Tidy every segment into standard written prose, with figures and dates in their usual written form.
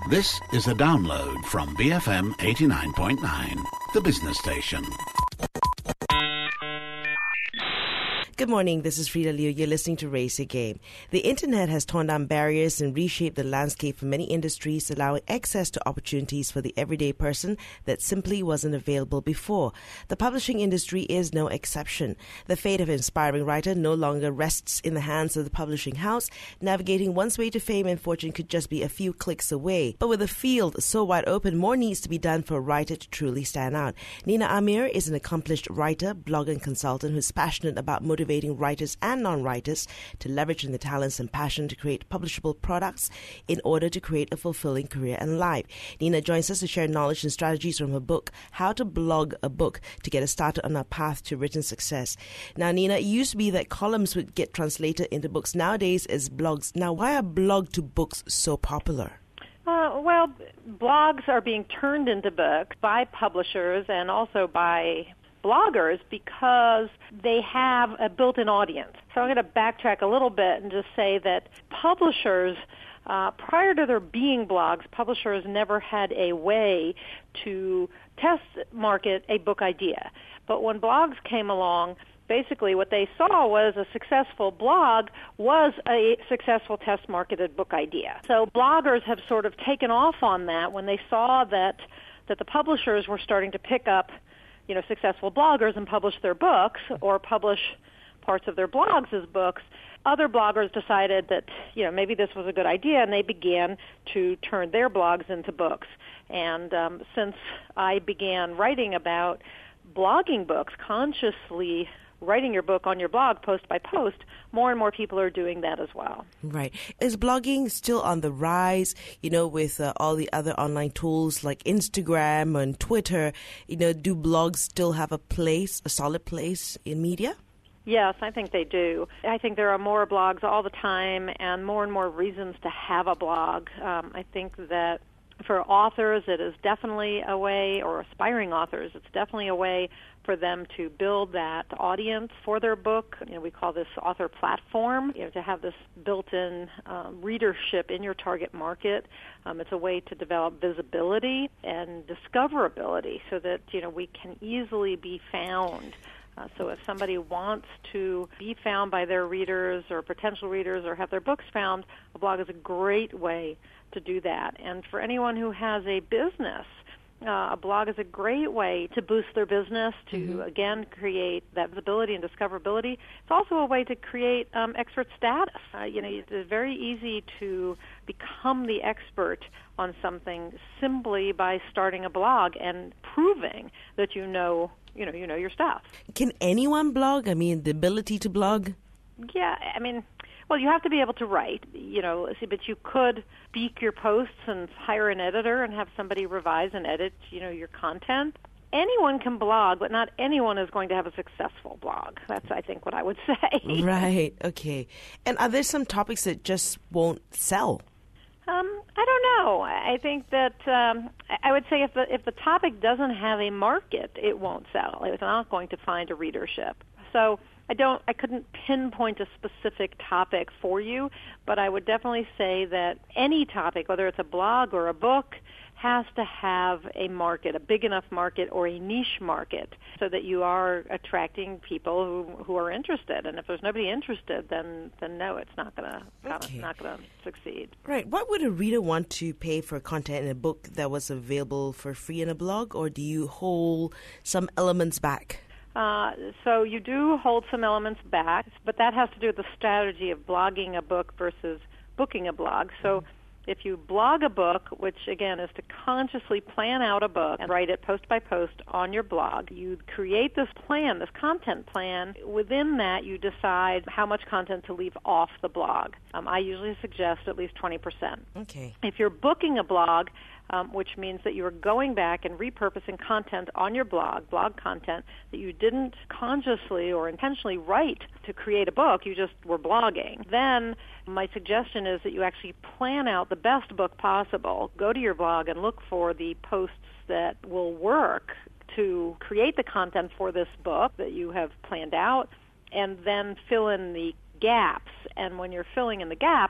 This is a download from BFM 89.9, the business station. Good morning, this is Frida Liu. You're listening to Raise Your Game. The internet has torn down barriers and reshaped the landscape for many industries, allowing access to opportunities for the everyday person that simply wasn't available before. The publishing industry is no exception. The fate of an inspiring writer no longer rests in the hands of the publishing house. Navigating one's way to fame and fortune could just be a few clicks away. But with a field so wide open, more needs to be done for a writer to truly stand out. Nina Amir is an accomplished writer, blogger and consultant who's passionate about motivating writers and non-writers to leverage their talents and passion to create publishable products in order to create a fulfilling career and life. Nina joins us to share knowledge and strategies from her book, How to Blog a Book, to get us started on our path to written success. Now, Nina, it used to be that columns would get translated into books. Nowadays, it's blogs. Now, why are blog-to-books so popular? Well, blogs are being turned into books by publishers and also by bloggers because they have a built-in audience. So I'm going to backtrack a little bit and just say that publishers, prior to there being blogs, publishers never had a way to test market a book idea. But when blogs came along, basically what they saw was a successful blog was a successful test marketed book idea. So bloggers have sort of taken off on that when they saw that the publishers were starting to pick up successful bloggers and publish their books or publish parts of their blogs as books. Other bloggers decided that, maybe this was a good idea, and they began to turn their blogs into books. And since I began writing about blogging books, consciously writing your book on your blog post by post, more and more people are doing that as well. Right. Is blogging still on the rise, with all the other online tools like Instagram and Twitter? Do blogs still have a solid place in media? Yes, I think they do. I think there are more blogs all the time and more reasons to have a blog. I think that for authors, it is definitely a way, or aspiring authors, it's definitely a way for them to build that audience for their book. We call this author platform, to have this built-in readership in your target market. It's a way to develop visibility and discoverability so that, we can easily be found. So if somebody wants to be found by their readers or potential readers or have their books found, a blog is a great way to do that. And for anyone who has a business, a blog is a great way to boost their business, to, again, create that visibility and discoverability. It's also a way to create expert status. It's very easy to become the expert on something simply by starting a blog and proving that you know your stuff. Can anyone blog? The ability to blog? Yeah, well, you have to be able to write, but you could speak your posts and hire an editor and have somebody revise and edit, your content. Anyone can blog, but not anyone is going to have a successful blog. That's, I think, what I would say. Right, okay. And are there some topics that just won't sell? I don't know. I think that I would say if the topic doesn't have a market, it won't sell. It's not going to find a readership. So I couldn't pinpoint a specific topic for you, but I would definitely say that any topic, whether it's a blog or a book, has to have a market, a big enough market or a niche market, so that you are attracting people who are interested. And if there's nobody interested, then no, it's not gonna succeed. Right. What would a reader want to pay for content in a book that was available for free in a blog, or do you hold some elements back? So you do hold some elements back, but that has to do with the strategy of blogging a book versus booking a blog. So if you blog a book, which again is to consciously plan out a book and write it post by post on your blog, you create this plan, this content plan. Within that, you decide how much content to leave off the blog. I usually suggest at least 20%. Okay. If you're booking a blog, which means that you are going back and repurposing content on your blog content that you didn't consciously or intentionally write to create a book, you just were blogging. Then my suggestion is that you actually plan out the best book possible. Go to your blog and look for the posts that will work to create the content for this book that you have planned out, and then fill in the gaps. And when you're filling in the gaps,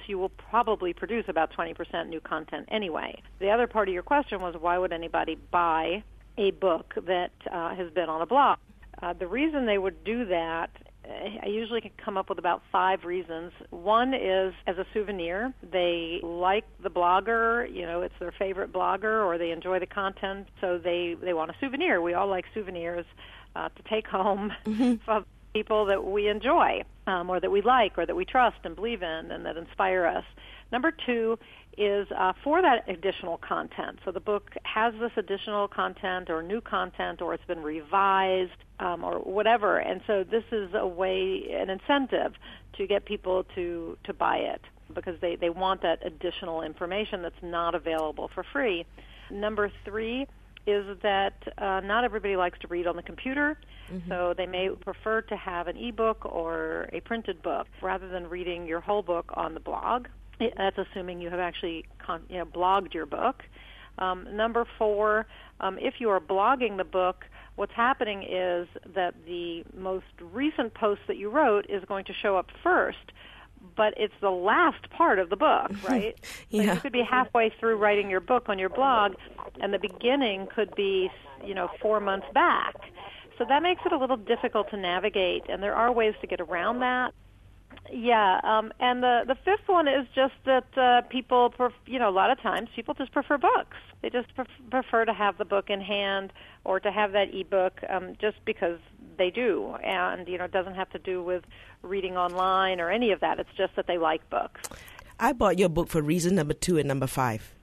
you will probably produce about 20% new content anyway. The other part of your question was, why would anybody buy a book that has been on a blog? The reason they would do that, I usually can come up with about 5 reasons. One is as a souvenir. They like the blogger, it's their favorite blogger, or they enjoy the content, so they want a souvenir. We all like souvenirs to take home from people that we enjoy, or that we like, or that we trust and believe in, and that inspire us. Number 2 is for that additional content. So the book has this additional content or new content, or it's been revised, or whatever. And so this is a way, an incentive to get people to buy it, because they want that additional information that's not available for free. Number 3 is that not everybody likes to read on the computer, so they may prefer to have an ebook or a printed book rather than reading your whole book on the blog. That's assuming you have actually blogged your book. Number 4, if you are blogging the book, what's happening is that the most recent post that you wrote is going to show up first, but it's the last part of the book, right? Yeah. So you could be halfway through writing your book on your blog, and the beginning could be, 4 months back. So that makes it a little difficult to navigate, and there are ways to get around that. Yeah, and the 5th one is just that people, a lot of times people just prefer books. They just prefer to have the book in hand or to have that ebook just because they do, and it doesn't have to do with reading online or any of that. It's just that they like books. I bought your book for reason number 2 and number 5.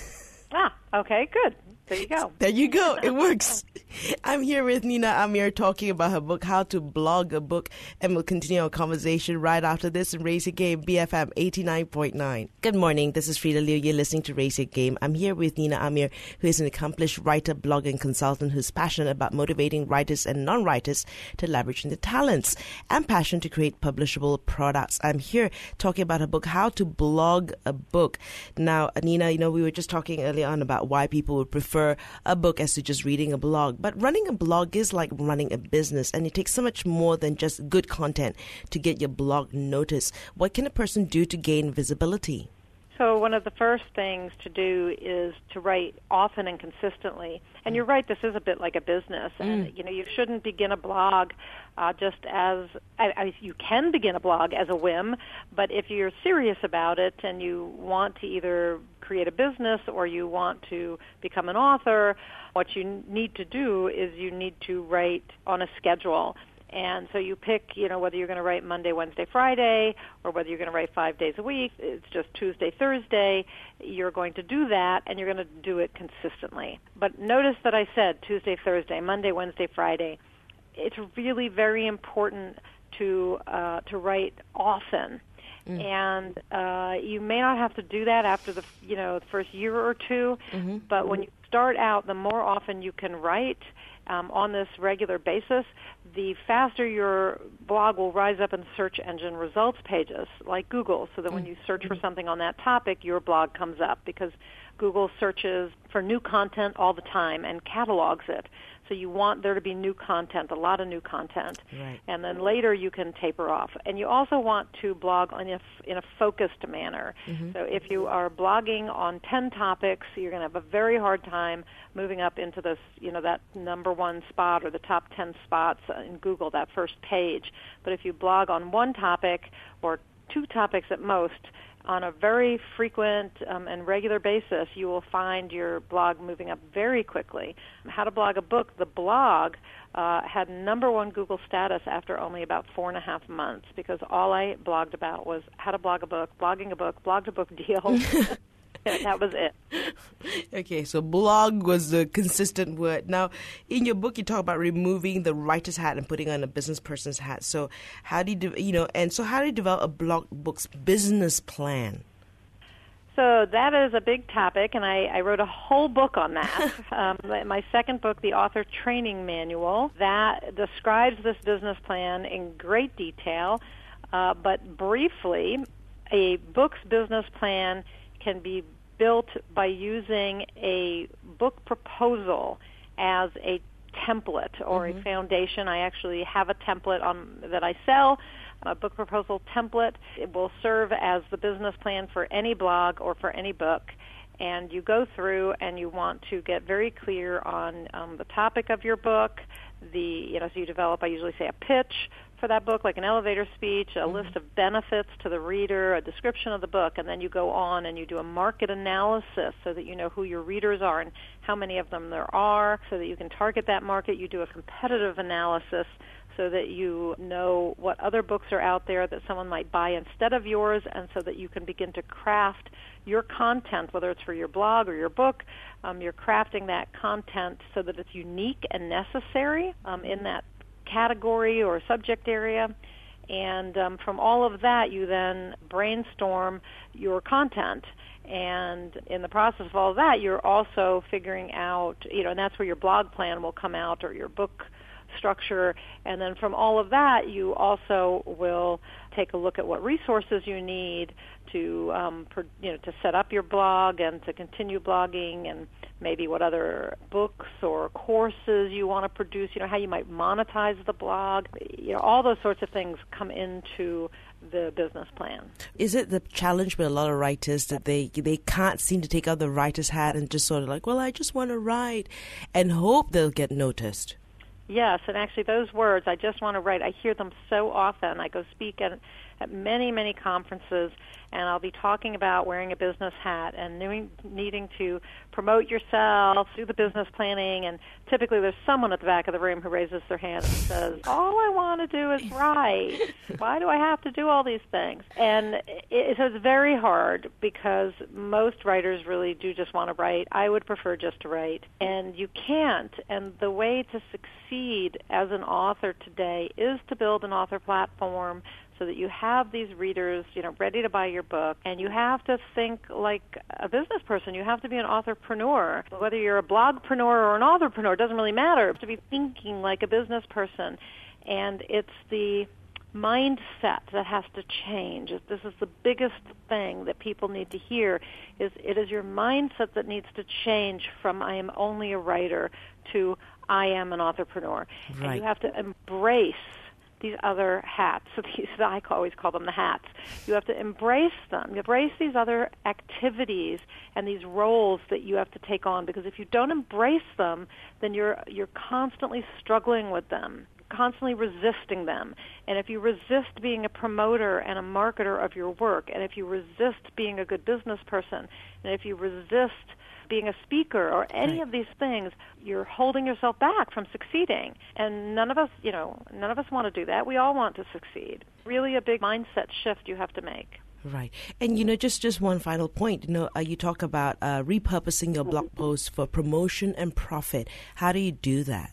Okay, good. There you go. There you go. It works. I'm here with Nina Amir talking about her book, How to Blog a Book, and we'll continue our conversation right after this in Raise Your Game, BFM 89.9. Good morning. This is Frida Liu. You're listening to Raise Your Game. I'm here with Nina Amir, who is an accomplished writer, blogger, and consultant who's passionate about motivating writers and non-writers to leverage their talents and passion to create publishable products. I'm here talking about her book, How to Blog a Book. Now, Nina, we were just talking earlier on about why people would prefer a book as to just reading a blog. But running a blog is like running a business, and it takes so much more than just good content to get your blog noticed. What can a person do to gain visibility? So one of the first things to do is to write often and consistently. And you're right, this is a bit like a business. And, you shouldn't begin a blog just as, you can begin a blog as a whim, but if you're serious about it and you want to either create a business or you want to become an author, what you need to do is you need to write on a schedule. And so you pick, whether you're going to write Monday, Wednesday, Friday, or whether you're going to write 5 days a week. It's just Tuesday, Thursday. You're going to do that, and you're going to do it consistently. But notice that I said Tuesday, Thursday, Monday, Wednesday, Friday. It's really very important to write often. And you may not have to do that after the first year or two, but when you start out, the more often you can write on this regular basis, the faster your blog will rise up in search engine results pages like Google, so that when you search for something on that topic, your blog comes up, because Google searches for new content all the time and catalogs it. So you want there to be new content, a lot of new content. Right. And then later you can taper off. And you also want to blog in a focused manner. So if you are blogging on 10 topics, you're going to have a very hard time moving up into this, that number 1 spot or the top 10 spots in Google, that first page. But if you blog on one topic or 2 topics at most, on a very frequent and regular basis, you will find your blog moving up very quickly. How to Blog a Book, the blog had number 1 Google status after only about 4.5 months, because all I blogged about was how to blog a book, blogging a book, blogged a book deal. That was it. Okay, so blog was the consistent word. Now, in your book, you talk about removing the writer's hat and putting on a business person's hat. So how do you develop a blog book's business plan? So that is a big topic, and I wrote a whole book on that. My second book, The Author Training Manual, that describes this business plan in great detail. But briefly, a book's business plan can be built by using a book proposal as a template or a foundation. I actually have a template that I sell a book proposal template. It will serve as the business plan for any blog or for any book. And you go through and you want to get very clear on the topic of your book. So you develop, I usually say, a pitch for that book, like an elevator speech, a list of benefits to the reader, a description of the book, and then you go on and you do a market analysis so that you know who your readers are and how many of them there are, so that you can target that market. You do a competitive analysis so that you know what other books are out there that someone might buy instead of yours, and so that you can begin to craft your content, whether it's for your blog or your book. You're crafting that content so that it's unique and necessary in that category or subject area. And from all of that, you then brainstorm your content. And in the process of all of that, you're also figuring out, and that's where your blog plan will come out, or your book structure. And then from all of that, you also will take a look at what resources you need to to set up your blog and to continue blogging, and maybe what other books or courses you want to produce, how you might monetize the blog. All those sorts of things come into the business plan. Is it the challenge with a lot of writers that they can't seem to take out the writer's hat and just sort of like, well, I just want to write, and hope they'll get noticed? Yes, and actually those words, I just want to write, I hear them so often. I go speak at many, many conferences, and I'll be talking about wearing a business hat and needing to promote yourself, do the business planning, and typically there's someone at the back of the room who raises their hand and says, all I want to do is write. Why do I have to do all these things? And so it's very hard, because most writers really do just want to write. I would prefer just to write, and you can't. And the way to succeed as an author today is to build an author platform so that you have these readers, ready to buy your book. And you have to think like a business person. You have to be an authorpreneur. Whether you're a blogpreneur or an authorpreneur, it doesn't really matter. You have to be thinking like a business person. And it's the mindset that has to change. This is the biggest thing that people need to hear, is it is your mindset that needs to change from I am only a writer to I am an authorpreneur. Right. And you have to embrace these other hats. So I always call them the hats. You have to embrace them. Embrace these other activities and these roles that you have to take on, because if you don't embrace them, then you're constantly struggling with them, constantly resisting them. And if you resist being a promoter and a marketer of your work, and if you resist being a good business person, and if you resist being a speaker or any of these things, you're holding yourself back from succeeding. And none of us want to do that. We all want to succeed. Really a big mindset shift you have to make. Right. And, just one final point. You talk about repurposing your blog posts for promotion and profit. How do you do that?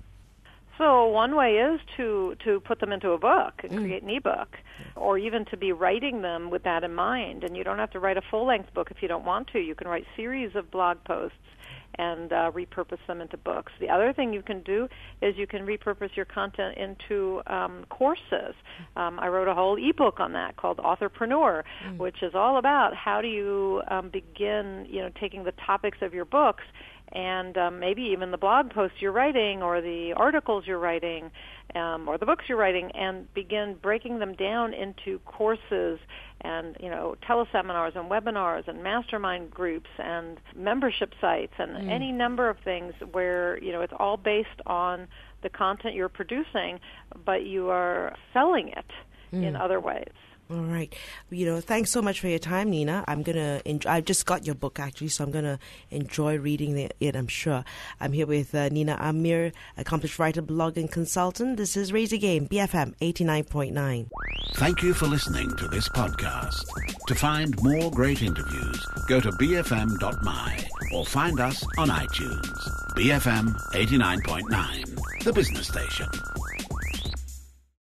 So one way is to put them into a book and create an ebook, or even to be writing them with that in mind. And you don't have to write a full-length book if you don't want to. You can write series of blog posts and repurpose them into books. The other thing you can do is you can repurpose your content into courses. I wrote a whole ebook on that called Authorpreneur, which is all about how do you begin, taking the topics of your books and maybe even the blog posts you're writing, or the articles you're writing, or the books you're writing, and begin breaking them down into courses and, teleseminars and webinars and mastermind groups and membership sites and any number of things where, it's all based on the content you're producing, but you are selling it in other ways. All right. Thanks so much for your time, Nina. I just got your book, actually, so I'm going to enjoy reading it, I'm sure. I'm here with Nina Amir, accomplished writer, blog, and consultant. This is Raise a Game, BFM 89.9. Thank you for listening to this podcast. To find more great interviews, go to bfm.my or find us on iTunes. BFM 89.9, the business station.